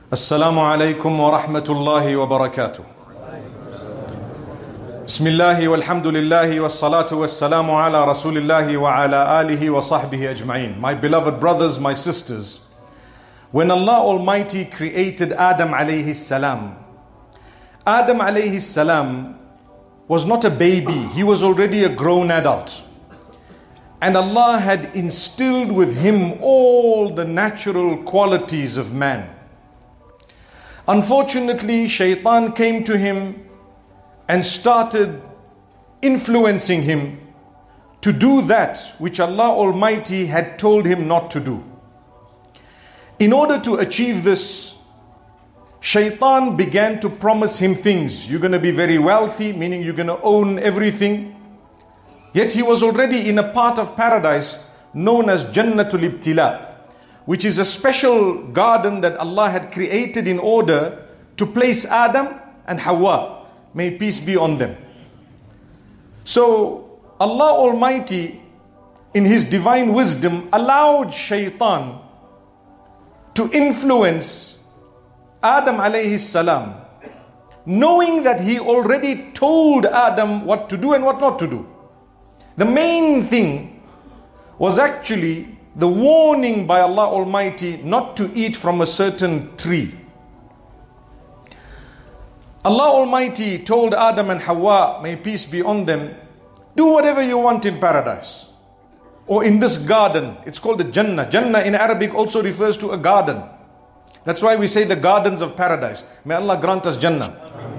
Assalamu alaikum wa rahmatullahi wa barakatuh. Bismillahi walhamdulillahi wassalatu wassalamu ala rasulillahi wa ala alihi wa sahbihi ajma'in. My beloved brothers, my sisters, when Allah Almighty created Adam alayhi salam, Adam alayhi salam was not a baby, he was already a grown adult. And Allah had instilled with him all the natural qualities of man. Unfortunately, shaitan came to him and started influencing him to do that which Allah Almighty had told him not to do. In order to achieve this, shaitan began to promise him things. You're going to be very wealthy, meaning you're going to own everything. Yet he was already in a part of paradise known as Jannatul Ibtila, which is a special garden that Allah had created in order to place Adam and Hawa. May peace be on them. So Allah Almighty, in His divine wisdom, allowed shaitan to influence Adam alayhi salam, knowing that he already told Adam what to do and what not to do. The main thing was actually the warning by Allah Almighty not to eat from a certain tree. Allah Almighty told Adam and Hawa, may peace be on them, do whatever you want in paradise or in this garden. It's called the Jannah. Jannah in Arabic also refers to a garden. That's why we say the gardens of paradise. May Allah grant us Jannah.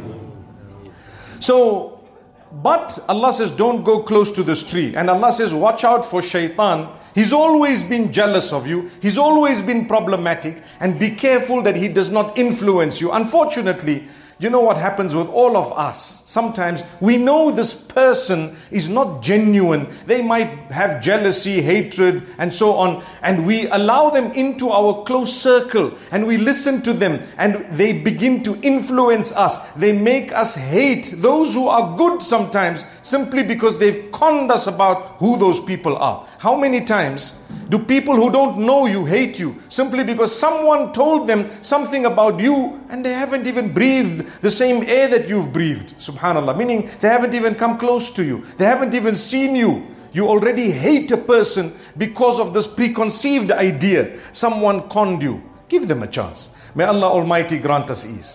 But Allah says, don't go close to this tree. And Allah says, watch out for shaitan. He's always been jealous of you. He's always been problematic. And be careful that he does not influence you. Unfortunately, you know what happens with all of us? Sometimes we know this person is not genuine. They might have jealousy, hatred, and so on. And we allow them into our close circle. And we listen to them. And they begin to influence us. They make us hate those who are good sometimes, simply because they've conned us about who those people are. How many times do people who don't know you hate you simply because someone told them something about you and they haven't even breathed the same air that you've breathed? Subhanallah. Meaning they haven't even come close to you. They haven't even seen you. You already hate a person because of this preconceived idea. Someone conned you. Give them a chance. May Allah Almighty grant us ease.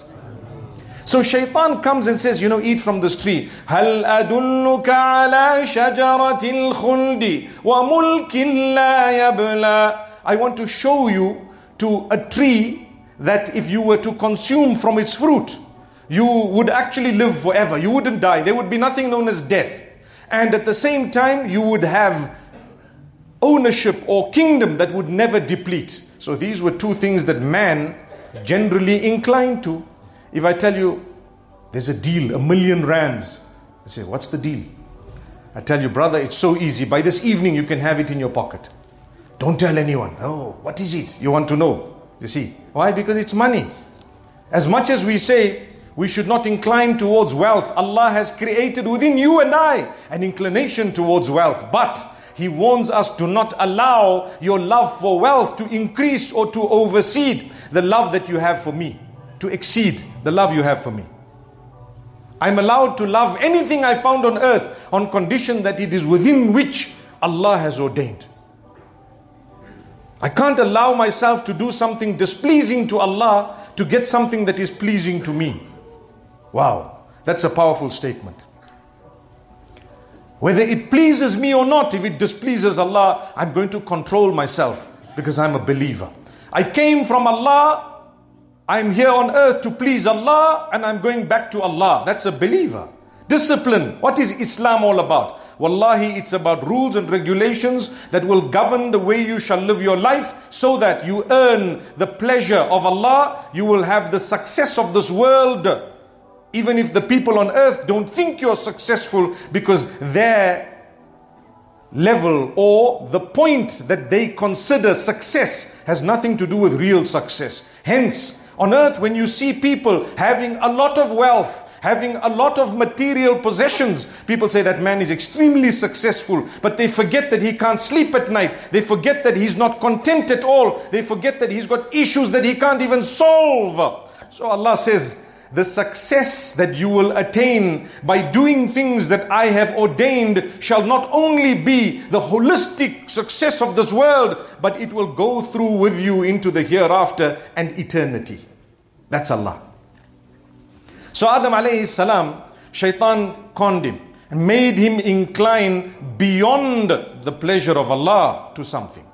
So shaitan comes and says, eat from this tree. هَلْ أَدُلُّكَ عَلَى شَجَرَةِ الْخُلْدِ وَمُلْكٍ لَا يَبْلَى. I want to show you to a tree that if you were to consume from its fruit, you would actually live forever. You wouldn't die. There would be nothing known as death. And at the same time, you would have ownership or kingdom that would never deplete. So these were two things that man generally inclined to. If I tell you, there's a deal, 1 million rands. I say, what's the deal? I tell you, brother, it's so easy. By this evening, you can have it in your pocket. Don't tell anyone. Oh, what is it? You want to know. You see. Why? Because it's money. As much as we say, we should not incline towards wealth, Allah has created within you and I an inclination towards wealth. But He warns us to not allow your love for wealth to increase or to oversee the love that you have for me. To exceed the love you have for me. I'm allowed to love anything I found on earth on condition that it is within which Allah has ordained. I can't allow myself to do something displeasing to Allah to get something that is pleasing to me. Wow, that's a powerful statement. Whether it pleases me or not, if it displeases Allah, I'm going to control myself because I'm a believer. I came from Allah. I'm here on earth to please Allah and I'm going back to Allah. That's a believer. Discipline. What is Islam all about? Wallahi, it's about rules and regulations that will govern the way you shall live your life so that you earn the pleasure of Allah. You will have the success of this world. Even if the people on earth don't think you're successful, because their level or the point that they consider success has nothing to do with real success. Hence, on earth, when you see people having a lot of wealth, having a lot of material possessions. People say that man is extremely successful, but they forget that he can't sleep at night. They forget that he's not content at all. They forget that he's got issues that he can't even solve. So Allah says, the success that you will attain by doing things that I have ordained shall not only be the holistic success of this world, but it will go through with you into the hereafter and eternity. That's Allah. So Adam alayhi salam, shaitan conned him and made him incline beyond the pleasure of Allah to something.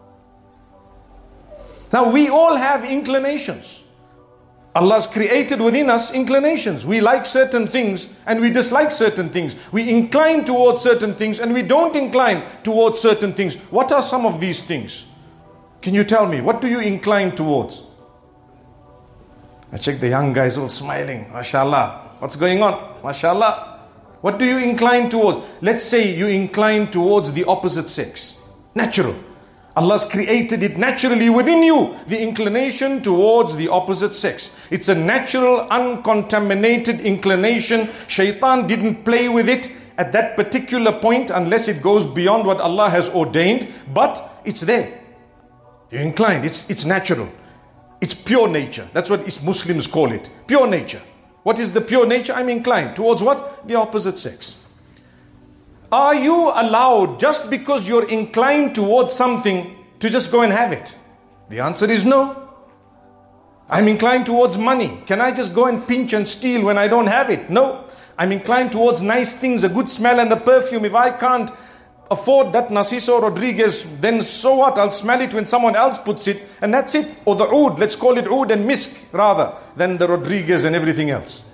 Now we all have inclinations. Allah's created within us inclinations. We like certain things and we dislike certain things. We incline towards certain things and we don't incline towards certain things. What are some of these things? Can you tell me? What do you incline towards? I check the young guys all smiling. MashaAllah. What's going on? MashaAllah. What do you incline towards? Let's say you incline towards the opposite sex. Natural. Allah's created it naturally within you, the inclination towards the opposite sex. It's a natural, uncontaminated inclination. Shaitan didn't play with it at that particular point unless it goes beyond what Allah has ordained, but it's there. You're inclined, it's natural. It's pure nature. That's what Muslims call it. Pure nature. What is the pure nature? I'm inclined towards what? The opposite sex. Are you allowed, just because you're inclined towards something, to just go and have it? The answer is no. I'm inclined towards money. Can I just go and pinch and steal when I don't have it? No. I'm inclined towards nice things, a good smell and a perfume. If I can't afford that Narciso Rodriguez, then so what? I'll smell it when someone else puts it, and that's it. Or the oud, let's call it oud and misk rather than the Rodriguez and everything else.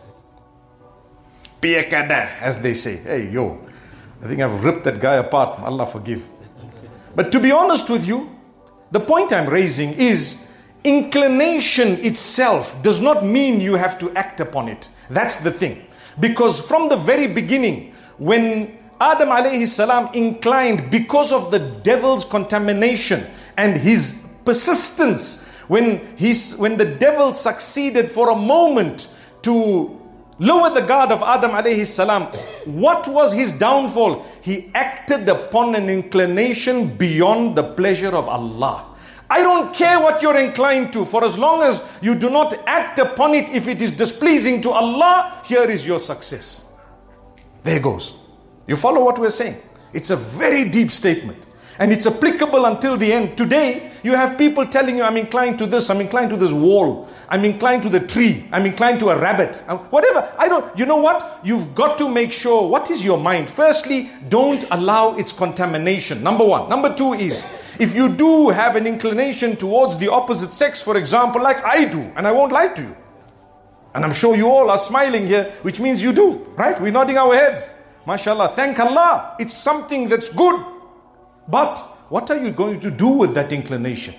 Piekada, as they say. Hey, yo. I think I've ripped that guy apart. Allah forgive. But to be honest with you, the point I'm raising is inclination itself does not mean you have to act upon it. That's the thing. Because from the very beginning, when Adam alayhi salam inclined because of the devil's contamination and his persistence, when the devil succeeded for a moment to lower the guard of Adam alayhi salam, what was his downfall? He acted upon an inclination beyond the pleasure of Allah. I don't care what you're inclined to, for as long as you do not act upon it, if it is displeasing to Allah, here is your success. There goes. You follow what we're saying? It's a very deep statement. And it's applicable until the end. Today, you have people telling you, I'm inclined to this, I'm inclined to this wall, I'm inclined to the tree, I'm inclined to a rabbit, whatever. You know what? You've got to make sure, what is your mind? Firstly, don't allow its contamination. Number one. Number two is, if you do have an inclination towards the opposite sex, for example, like I do, and I won't lie to you, and I'm sure you all are smiling here, which means you do, right? We're nodding our heads. MashaAllah, thank Allah. It's something that's good. But what are you going to do with that inclination?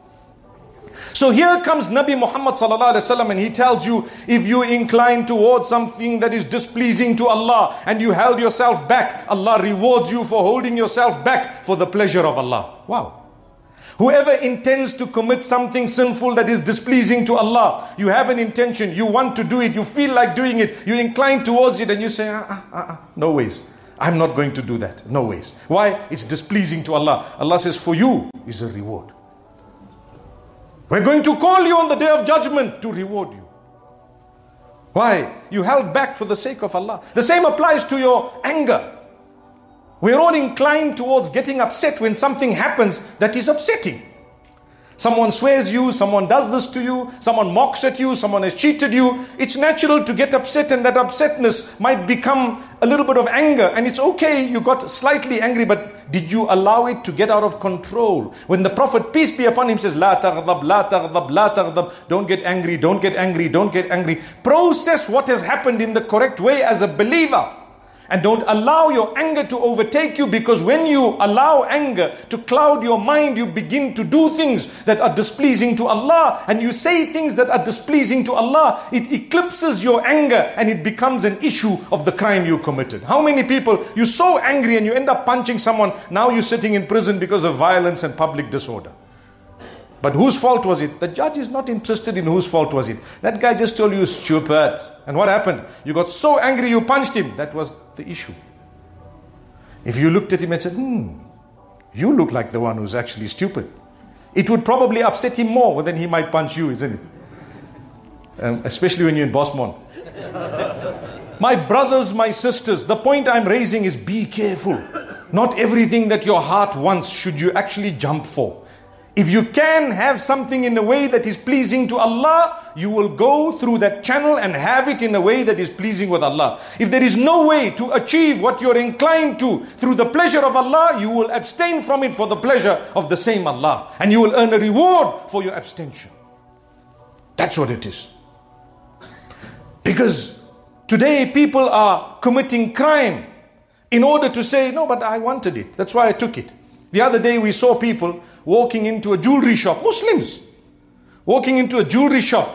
So here comes Nabi Muhammad sallallahu alaihi wasallam, and he tells you, if you incline towards something that is displeasing to Allah and you held yourself back, Allah rewards you for holding yourself back for the pleasure of Allah. Wow. Whoever intends to commit something sinful that is displeasing to Allah, you have an intention, you want to do it, you feel like doing it, you incline towards it and you say, no ways. I'm not going to do that. No ways. Why? It's displeasing to Allah. Allah says, for you is a reward. We're going to call you on the day of judgment to reward you. Why? You held back for the sake of Allah. The same applies to your anger. We're all inclined towards getting upset when something happens that is upsetting. Someone swears you, someone does this to you, someone mocks at you, someone has cheated you. It's natural to get upset, and that upsetness might become a little bit of anger. And it's okay, you got slightly angry, but did you allow it to get out of control? When the Prophet, peace be upon him, says, La taghdab, la taghdab, la taghdab. Don't get angry, don't get angry, don't get angry. Process what has happened in the correct way as a believer. And don't allow your anger to overtake you, because when you allow anger to cloud your mind, you begin to do things that are displeasing to Allah, and you say things that are displeasing to Allah. It eclipses your anger and it becomes an issue of the crime you committed. How many people, you're so angry and you end up punching someone, now you're sitting in prison because of violence and public disorder. But whose fault was it? The judge is not interested in whose fault was it. That guy just told you stupid. And what happened? You got so angry you punched him. That was the issue. If you looked at him and said, you look like the one who's actually stupid, it would probably upset him more than he might punch you, isn't it? Especially when you're in Bosmont. My brothers, my sisters, the point I'm raising is be careful. Not everything that your heart wants should you actually jump for. If you can have something in a way that is pleasing to Allah, you will go through that channel and have it in a way that is pleasing with Allah. If there is no way to achieve what you're inclined to through the pleasure of Allah, you will abstain from it for the pleasure of the same Allah. And you will earn a reward for your abstention. That's what it is. Because today people are committing crime in order to say, no, but I wanted it. That's why I took it. The other day we saw people walking into a jewelry shop, Muslims, walking into a jewelry shop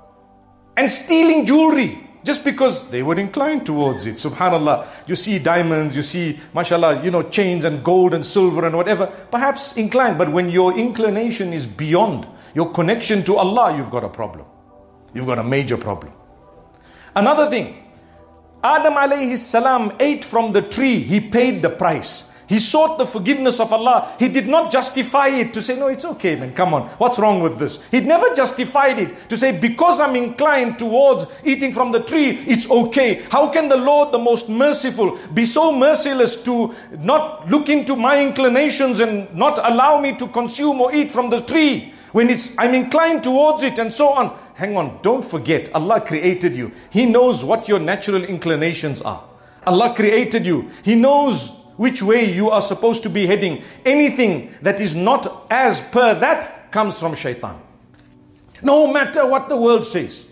and stealing jewelry just because they were inclined towards it. Subhanallah, you see diamonds, you see, mashallah, chains and gold and silver and whatever, perhaps inclined. But when your inclination is beyond your connection to Allah, you've got a problem. You've got a major problem. Another thing, Adam alayhi salam ate from the tree. He paid the price. He sought the forgiveness of Allah. He did not justify it to say, no, it's okay, man, come on, what's wrong with this? He never justified it to say, because I'm inclined towards eating from the tree, it's okay. How can the Lord, the most merciful, be so merciless to not look into my inclinations and not allow me to consume or eat from the tree when I'm inclined towards it and so on? Hang on, don't forget, Allah created you. He knows what your natural inclinations are. Allah created you. He knows which way you are supposed to be heading. Anything that is not as per that comes from shaitan. No matter what the world says.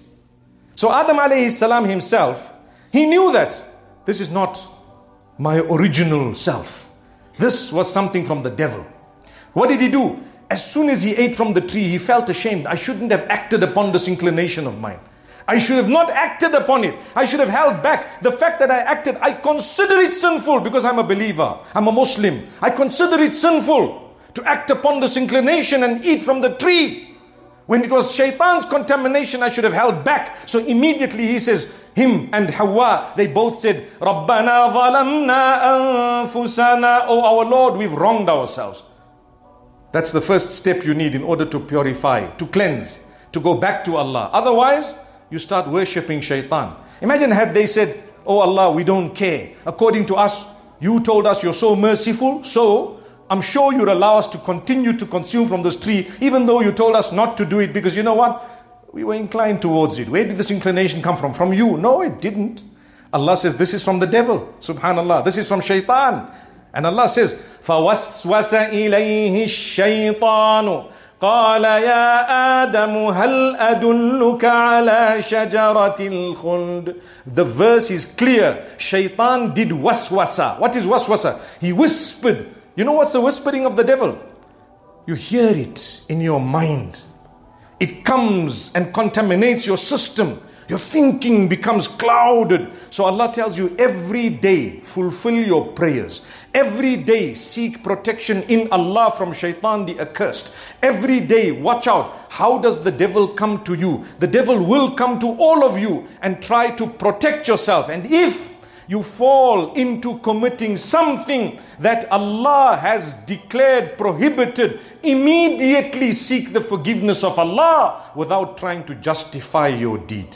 So Adam alayhi salam himself, he knew that this is not my original self. This was something from the devil. What did he do? As soon as he ate from the tree, he felt ashamed. I shouldn't have acted upon this inclination of mine. I should have not acted upon it. I should have held back. The fact that I acted, I consider it sinful because I'm a believer. I'm a Muslim. I consider it sinful to act upon this inclination and eat from the tree. When it was shaitan's contamination, I should have held back. So immediately he says, him and Hawa, they both said, Rabbana zalamna anfusana. Oh our Lord, we've wronged ourselves. That's the first step you need in order to purify, to cleanse, to go back to Allah. Otherwise, you start worshipping shaitan. Imagine had they said, oh Allah, we don't care. According to us, you told us you're so merciful, so I'm sure you'll allow us to continue to consume from this tree, even though you told us not to do it, because you know what? We were inclined towards it. Where did this inclination come from? From you? No, it didn't. Allah says this is from the devil. Subhanallah. This is from shaitan. And Allah says, فَوَسْوَسَ إِلَيْهِ الشَّيْطَانُ قال يا آدم هل أدلك على شجرة الخلد. The verse is clear. Shaitan did waswasa. What is waswasa? He whispered. You know what's the whispering of the devil? You hear it in your mind. It comes and contaminates your system. Your thinking becomes clouded. So Allah tells you every day fulfill your prayers. Every day seek protection in Allah from shaitan the accursed. Every day watch out. How does the devil come to you? The devil will come to all of you and try to protect yourself. And if you fall into committing something that Allah has declared prohibited, immediately seek the forgiveness of Allah without trying to justify your deed.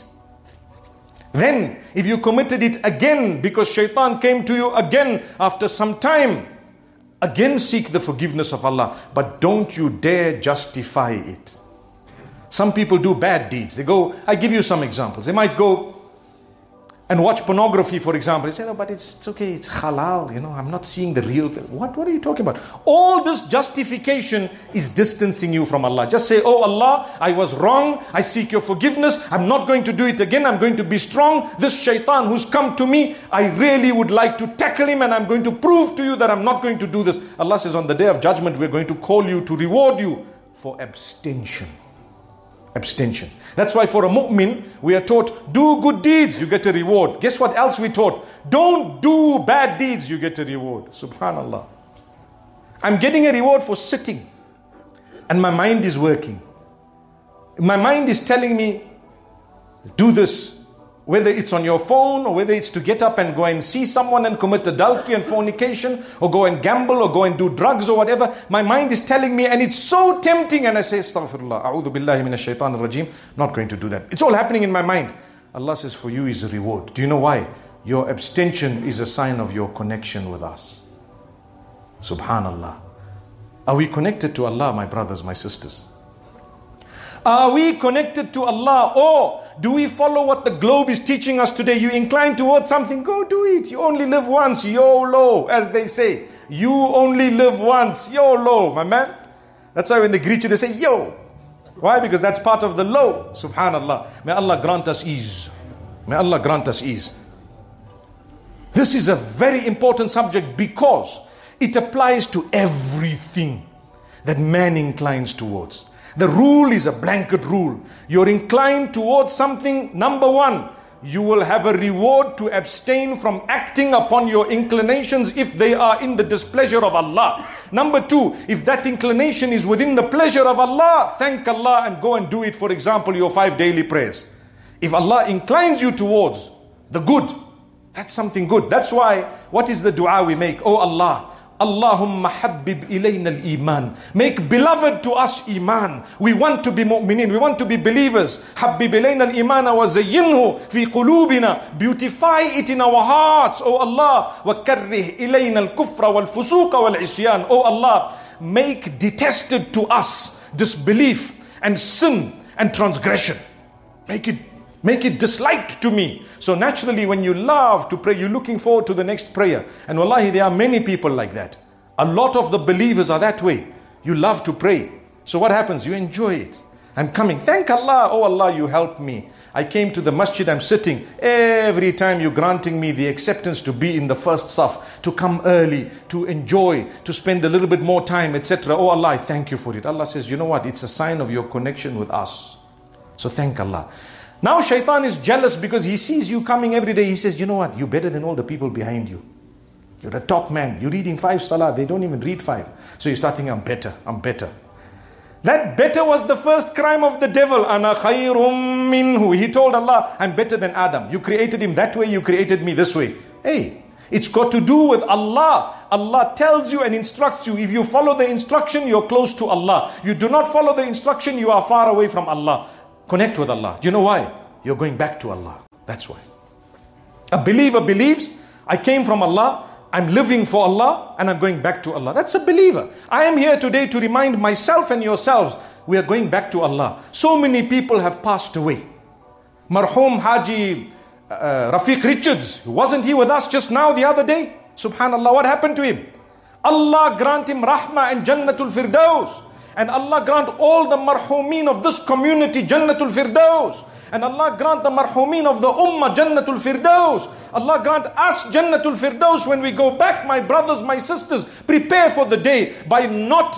Then, if you committed it again because shaitan came to you again after some time, again seek the forgiveness of Allah. But don't you dare justify it. Some people do bad deeds. They go, I give you some examples. They might go and watch pornography, for example. They say, no, but it's okay, it's halal, I'm not seeing the real thing. What are you talking about? All this justification is distancing you from Allah. Just say, oh Allah, I was wrong, I seek your forgiveness, I'm not going to do it again, I'm going to be strong. This shaitan who's come to me, I really would like to tackle him and I'm going to prove to you that I'm not going to do this. Allah says on the day of judgment, we're going to call you to reward you for abstention. Abstention. That's why for a mu'min, we are taught, do good deeds, you get a reward. Guess what else we taught? Don't do bad deeds, you get a reward. Subhanallah. I'm getting a reward for sitting. and my mind is working. My mind is telling me, do this. Whether it's on your phone or whether it's to get up and go and see someone and commit adultery and fornication or go and gamble or go and do drugs or whatever. My mind is telling me and it's so tempting, and I say, Astaghfirullah, A'udhu Billahi Minash Shaitanir Rajim. Not going to do that. It's all happening in my mind. Allah says, for you is a reward. Do you know why? Your abstention is a sign of your connection with us. Subhanallah. Are we connected to Allah, my brothers, my sisters? Are we connected to Allah, or do we follow what the globe is teaching us today? You incline towards something, go do it. You only live once, YOLO, as they say. You only live once, YOLO, my man. That's why when they greet you, they say, yo. Why? Because that's part of the law. Subhanallah. May Allah grant us ease. May Allah grant us ease. This is a very important subject because it applies to everything that man inclines towards. The rule is a blanket rule. You're inclined towards something, number one, you will have a reward to abstain from acting upon your inclinations if they are in the displeasure of Allah. Number two, if that inclination is within the pleasure of Allah, thank Allah and go and do it. For example, your 5 daily prayers. If Allah inclines you towards the good, that's something good. That's why, what is the dua we make? Oh Allah, Allahumma habbib ilayna al-iman. Make beloved to us iman. We want to be mu'minin. We want to be believers. Habbib ilayna al-iman wa zayyinhu fi qulubina. Beautify it in our hearts, oh Allah. Wa karrih ilayna al-kufra wal-fusuqa wal-isyan. Oh Allah, make detested to us disbelief and sin and transgression. Make it disliked to me. So naturally when you love to pray, you're looking forward to the next prayer. And wallahi, there are many people like that. A lot of the believers are that way. You love to pray. So what happens? You enjoy it. I'm coming. Thank Allah. Oh Allah, you helped me. I came to the masjid, I'm sitting. Every time you're granting me the acceptance to be in the first saf, to come early, to enjoy, to spend a little bit more time, etc. Oh Allah, I thank you for it. Allah says, you know what? It's a sign of your connection with us. So thank Allah. Now shaitan is jealous because he sees you coming every day. He says, you know what? You're better than all the people behind you. You're a top man. You're reading 5 salah. They don't even read 5. So you start thinking, I'm better. That better was the first crime of the devil. Ana khayrum minhu. He told Allah, I'm better than Adam. You created him that way. You created me this way. Hey, it's got to do with Allah. Allah tells you and instructs you. If you follow the instruction, you're close to Allah. If you do not follow the instruction, you are far away from Allah. Connect with Allah. Do you know why? You're going back to Allah. That's why. A believer believes, I came from Allah, I'm living for Allah, and I'm going back to Allah. That's a believer. I am here today to remind myself and yourselves, we are going back to Allah. So many people have passed away. Marhum Haji Rafiq Richards, wasn't he with us just now the other day? Subhanallah, what happened to him? Allah grant him rahmah and Jannatul Firdaus. And Allah grant all the marhumeen of this community Jannatul Firdaus. And Allah grant the marhumeen of the Ummah Jannatul Firdaus. Allah grant us Jannatul Firdaus when we go back, my brothers, my sisters. Prepare for the day by not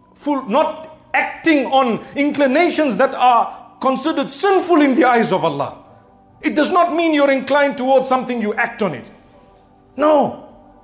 acting on inclinations that are considered sinful in the eyes of Allah. It does not mean you're inclined towards something, you act on it. No.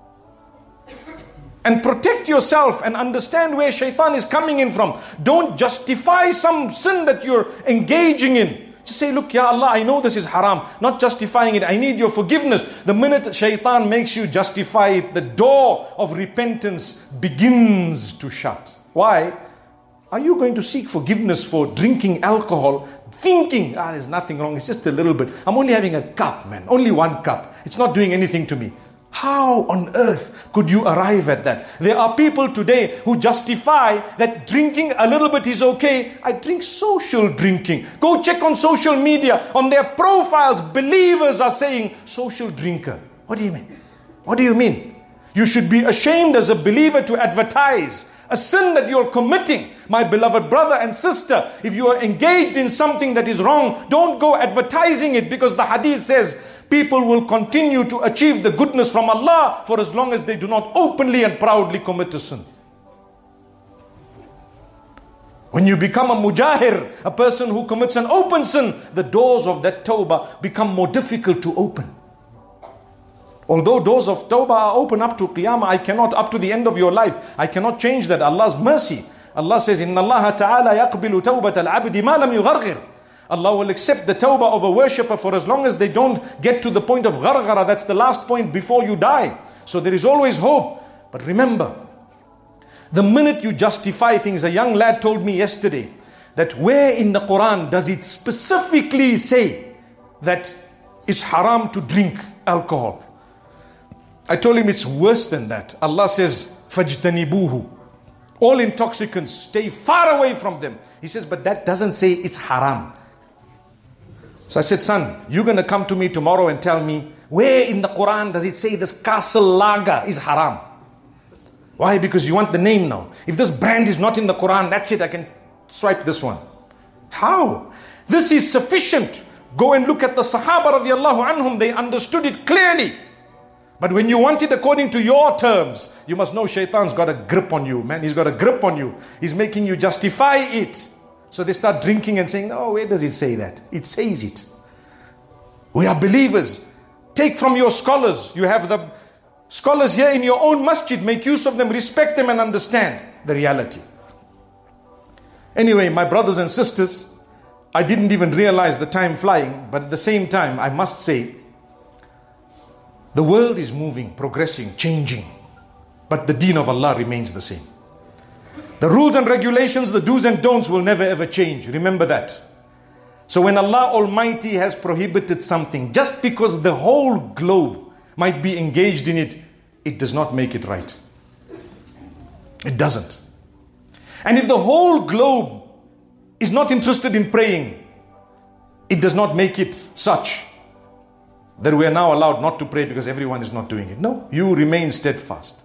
And protect yourself and understand where shaitan is coming in from. Don't justify some sin that you're engaging in. Just say, look, Ya Allah, I know this is haram. Not justifying it. I need your forgiveness. The minute shaitan makes you justify it, the door of repentance begins to shut. Why? Are you going to seek forgiveness for drinking alcohol, thinking, there's nothing wrong, it's just a little bit. I'm only having a cup, man. Only 1 cup. It's not doing anything to me. How on earth could you arrive at that? There are people today who justify that drinking a little bit is okay. I drink social drinking. Go check on social media. On their profiles, believers are saying, social drinker. What do you mean? What do you mean? You should be ashamed as a believer to advertise a sin that you're committing. My beloved brother and sister, if you are engaged in something that is wrong, don't go advertising it, because the hadith says, people will continue to achieve the goodness from Allah for as long as they do not openly and proudly commit a sin. When you become a mujahir, a person who commits an open sin, the doors of that tawbah become more difficult to open. Although doors of tawbah are open up to qiyamah, I cannot, up to the end of your life, I cannot change that. Allah's mercy. Allah says, Inna Allah ta'ala yaqbilu tawbat al-abdi ma lam yugharghir. Allah will accept the tawbah of a worshipper for as long as they don't get to the point of gharghara. That's the last point before you die. So there is always hope. But remember, the minute you justify things, a young lad told me yesterday that where in the Quran does it specifically say that it's haram to drink alcohol? I told him it's worse than that. Allah says, fajtanibuhu. All intoxicants, stay far away from them. He says, but that doesn't say it's haram. So I said, son, you're going to come to me tomorrow and tell me, where in the Quran does it say this castle lager is haram? Why? Because you want the name now. If this brand is not in the Quran, that's it, I can swipe this one. How? This is sufficient. Go and look at the Sahaba radiallahu anhum. They understood it clearly. But when you want it according to your terms, you must know Shaitan's got a grip on you, man. He's got a grip on you. He's making you justify it. So they start drinking and saying, oh, where does it say that? It says it. We are believers. Take from your scholars. You have the scholars here in your own masjid. Make use of them, respect them and understand the reality. Anyway, my brothers and sisters, I didn't even realize the time flying. But at the same time, I must say, the world is moving, progressing, changing. But the deen of Allah remains the same. The rules and regulations, the do's and don'ts will never ever change. Remember that. So when Allah Almighty has prohibited something, just because the whole globe might be engaged in it, it does not make it right. It doesn't. And if the whole globe is not interested in praying, it does not make it such that we are now allowed not to pray because everyone is not doing it. No, you remain steadfast.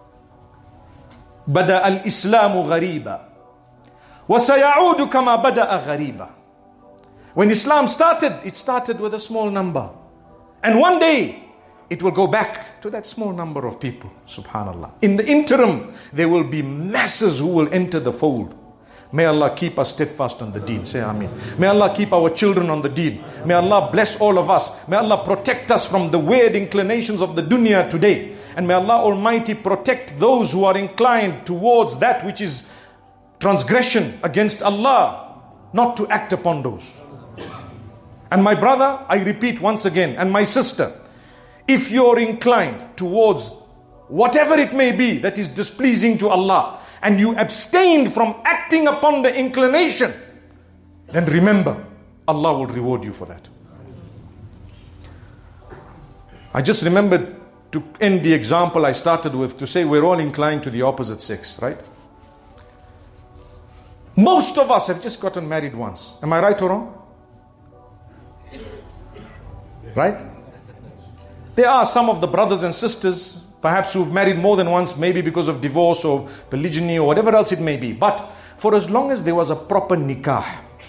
Bada al-Islamu ghariba wa sayaudu kama bada'a ghariba. When Islam started, it started with a small number. And one day, it will go back to that small number of people. Subhanallah. In the interim, there will be masses who will enter the fold. May Allah keep us steadfast on the deen. Say Ameen. May Allah keep our children on the deen. May Allah bless all of us. May Allah protect us from the weird inclinations of the dunya today. And may Allah Almighty protect those who are inclined towards that which is transgression against Allah, not to act upon those. And my brother, I repeat once again, and my sister, if you're inclined towards whatever it may be that is displeasing to Allah, and you abstained from acting upon the inclination, then remember, Allah will reward you for that. I just remembered to end the example I started with, to say we're all inclined to the opposite sex, right? Most of us have just gotten married once. Am I right or wrong? Right? There are some of the brothers and sisters, perhaps who've married more than once, maybe because of divorce or polygyny or whatever else it may be. But for as long as there was a proper nikah,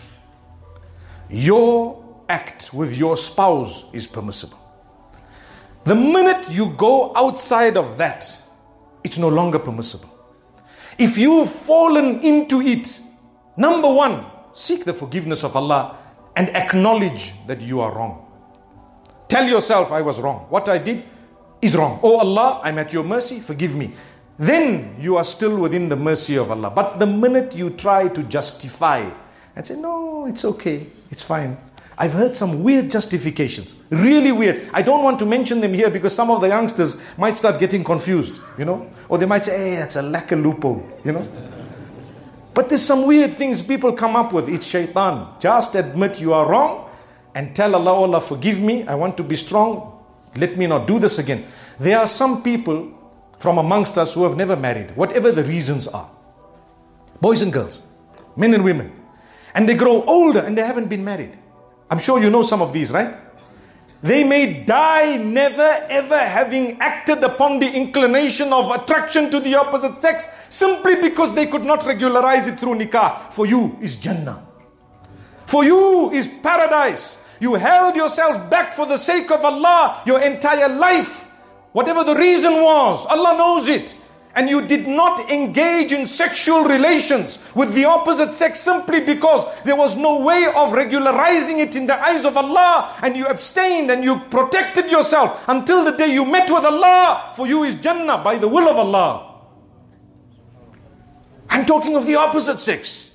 your act with your spouse is permissible. The minute you go outside of that, it's no longer permissible. If you've fallen into it, number one, seek the forgiveness of Allah and acknowledge that you are wrong. Tell yourself, I was wrong. What I did is wrong. Oh Allah, I'm at your mercy, forgive me. Then you are still within the mercy of Allah. But the minute you try to justify and say, no, it's okay, it's fine. I've heard some weird justifications, really weird. I don't want to mention them here because some of the youngsters might start getting confused, or they might say, hey, that's a lack of loophole, But there's some weird things people come up with. It's shaitan. Just admit you are wrong and tell Allah, oh Allah, forgive me. I want to be strong. Let me not do this again. There are some people from amongst us who have never married, whatever the reasons are. Boys and girls, men and women. And they grow older and they haven't been married. I'm sure you know some of these, right? They may die never ever having acted upon the inclination of attraction to the opposite sex simply because they could not regularize it through nikah. For you is Jannah. For you is paradise. You held yourself back for the sake of Allah your entire life. Whatever the reason was, Allah knows it. And you did not engage in sexual relations with the opposite sex simply because there was no way of regularizing it in the eyes of Allah. And you abstained and you protected yourself until the day you met with Allah. For you is Jannah by the will of Allah. I'm talking of the opposite sex.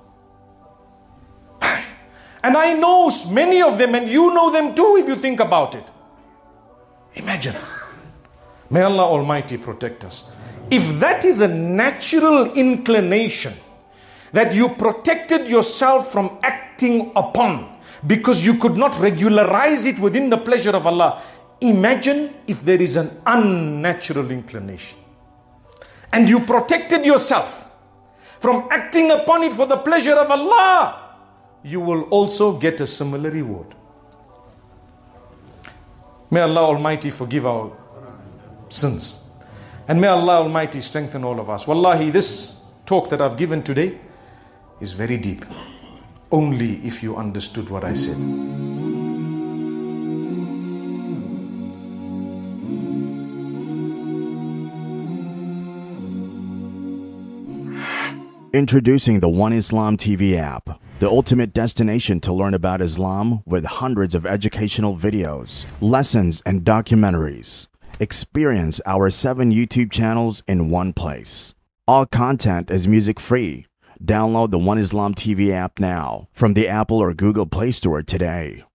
And I know many of them, and you know them too if you think about it. Imagine. May Allah Almighty protect us. If that is a natural inclination that you protected yourself from acting upon because you could not regularize it within the pleasure of Allah, imagine if there is an unnatural inclination and you protected yourself from acting upon it for the pleasure of Allah, you will also get a similar reward. May Allah Almighty forgive our sins. And may Allah Almighty strengthen all of us. Wallahi, this talk that I've given today is very deep. Only if you understood what I said. Introducing the One Islam TV app, the ultimate destination to learn about Islam with hundreds of educational videos, lessons, and documentaries. Experience our 7 YouTube channels in one place. All content is music free. Download the One Islam TV app now from the Apple or Google Play Store today.